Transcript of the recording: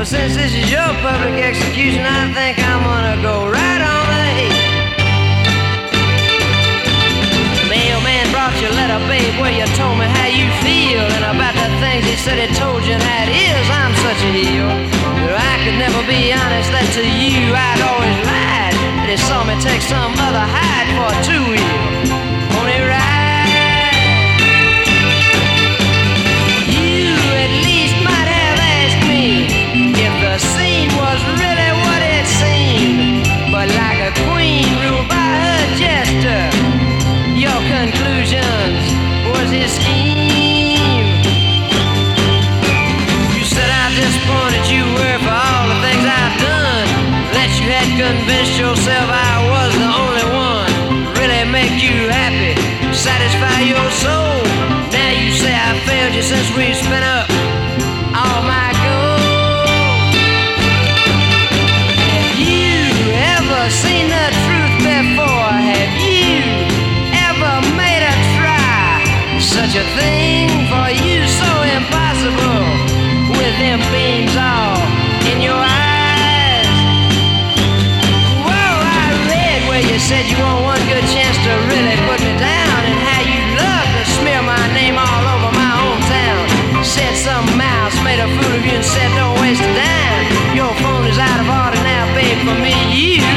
since this is your public execution, I think I'm gonna go right on ahead. Mailman brought your letter, babe, where you told me how you feel and about the things he said he told you and how it is. I'm such a heel that I could never be honest that to you I'd always lied, that he saw me take some other hide for a two-wheel pony ride. You at least might have asked me if the scene was really what it seemed, but like a queen ruled by her jester, your conclusions was his scheme. You said how disappointed you were for all the things I've done, that you had convinced yourself I was the only one, really make you happy, satisfy your soul. Now you say I failed you since we spent up all my gold. Have you ever seen the truth before? Have you ever made a try? Such a thing for you so impossible, with them beams all in your eyes. Whoa, I read where you said you want one good chance to really put me down, and how you love to smear my name all over my hometown. Said some mouse made a fool of you and said don't waste a dime. Your phone is out of order now, babe, for me, you